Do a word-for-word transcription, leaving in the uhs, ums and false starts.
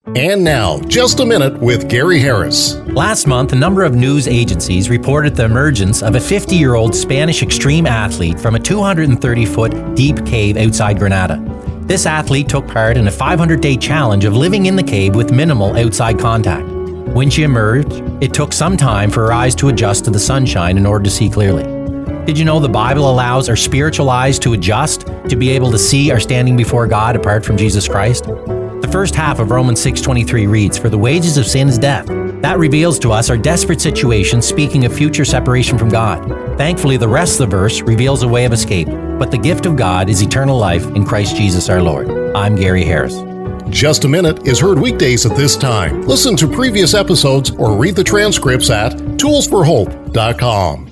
And now, Just a Minute with Gary Harris. Last month, a number of news agencies reported the emergence of a fifty-year-old Spanish extreme athlete from a two hundred thirty foot deep cave outside Granada. This athlete took part in a five hundred day challenge of living in the cave with minimal outside contact. When she emerged, it took some time for her eyes to adjust to the sunshine in order to see clearly. Did you know the Bible allows our spiritual eyes to adjust to be able to see our standing before God apart from Jesus Christ? The first half of Romans six twenty-three reads, "For the wages of sin is death." That reveals to us our desperate situation, speaking of future separation from God. Thankfully, the rest of the verse reveals a way of escape. But the gift of God is eternal life in Christ Jesus our Lord. I'm Gary Harris. Just a Minute is heard weekdays at this time. Listen to previous episodes or read the transcripts at tools for hope dot com.